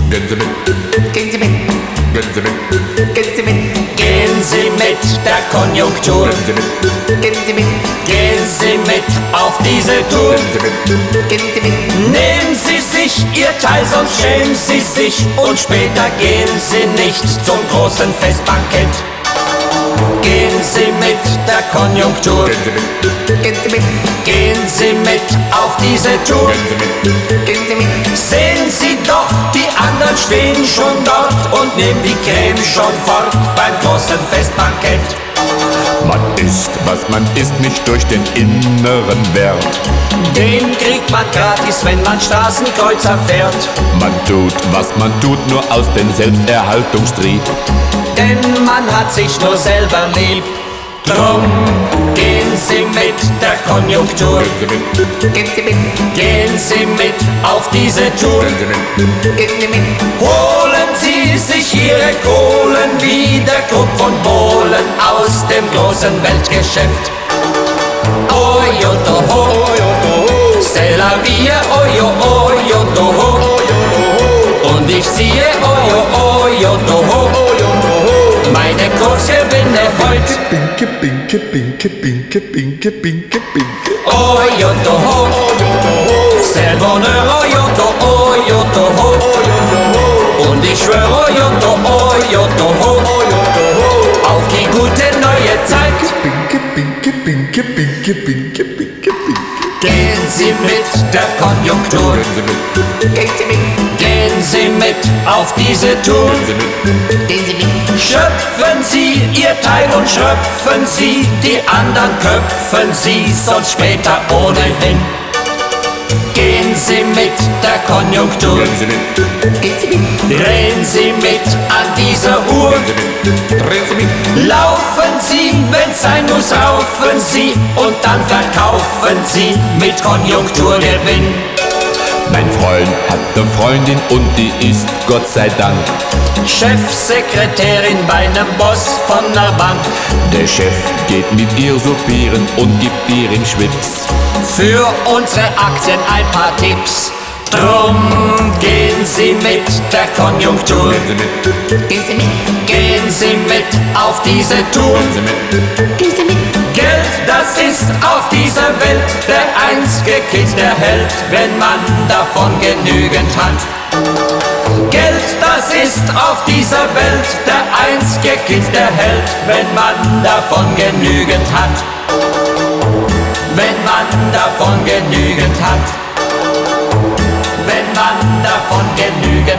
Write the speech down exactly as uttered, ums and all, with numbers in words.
Gehen Sie mit, Gehen Sie mit, gehen Sie mit, gehen Sie mit, Gehen Sie mit der Konjunktur. gehen Sie mit, gehen Sie mit, Gehen Sie mit auf diese Tour. gehen Sie mit, gehen Sie mit, Nehmen Sie sich Ihr Teil, sonst schämen Sie sich. Und später gehen Sie nicht zum großen Festbankett. Gehen Sie mit der Konjunktur. gehen Sie mit, gehen Sie mit, Gehen Sie mit auf diese Tour. gehen Sie mit, gehen Sie mit, Sehen Sie doch, die anderen stehen schon dort und nehmen die Creme schon fort beim großen Festbankett. man isst, was man isst, nicht durch den inneren Wert. Den kriegt man gratis, wenn man Straßenkreuzer fährt. Man tut, was man tut, nur aus dem Selbsterhaltungstrieb. Denn man hat sich nur selber lieb. Drum gehen Sie mit der Konjunktur. Gehen Sie mit, gehen Sie mit, Gehen Sie mit auf diese Tour. gehen Sie mit, gehen Sie mit, Holen Sie sich Ihre Kohlen wie der Krupp von Bohlen aus dem großen Weltgeschäft. Oyo toho, c'est la vie, oyo, oyo toho. Und ich ziehe oyo, oyo toho. Meine Kursgewinne heute. Pinke, pinke, pinke, pinke, pinke, pinke, pinke. Oyo toho, c'est le bonheur, oyo to, oyo toho. Und ich schwöre, oyo to, oyo toho. Auf die gute neue Zeit. Pinke, pinke, pinke, pinke, pinke, pinke, pinke. Gehen Sie mit der Konjunktur. Gehen Sie mit, gehen Sie mit, Gehen Sie mit auf diese Tour. gehen Sie mit, gehen Sie mit, Schöpfen Sie Ihr Teil und schröpfen Sie, die anderen köpfen Sie, sonst später ohnehin. Gehen Sie mit der Konjunktur. gehen Sie mit, gehen Sie mit, Drehen Sie mit an dieser Uhr. gehen Sie mit, drehen Sie mit, Laufen Sie, wenn's sein muss, raufen Sie und dann verkaufen Sie mit Konjunkturgewinn. Mein Freund hat eine Freundin und die ist Gott sei Dank Chefsekretärin bei nem Boss von ner Bank. der Chef geht mit ihr soupieren und gibt ihr im Schwips. Für unsere Aktien ein paar Tipps. Drum gehen Sie mit der Konjunktur. Gehen Sie mit, gehen Sie mit, Gehen Sie mit auf diese Tour. gehen Sie mit, gehen Sie mit, Geld, das ist auf dieser Welt der einzige Kitt, der hält, wenn man davon genügend hat. Geld, das ist auf dieser Welt der einzige Kitt, der hält, wenn man davon genügend hat. Wenn man davon genügend hat. Wenn man davon genügend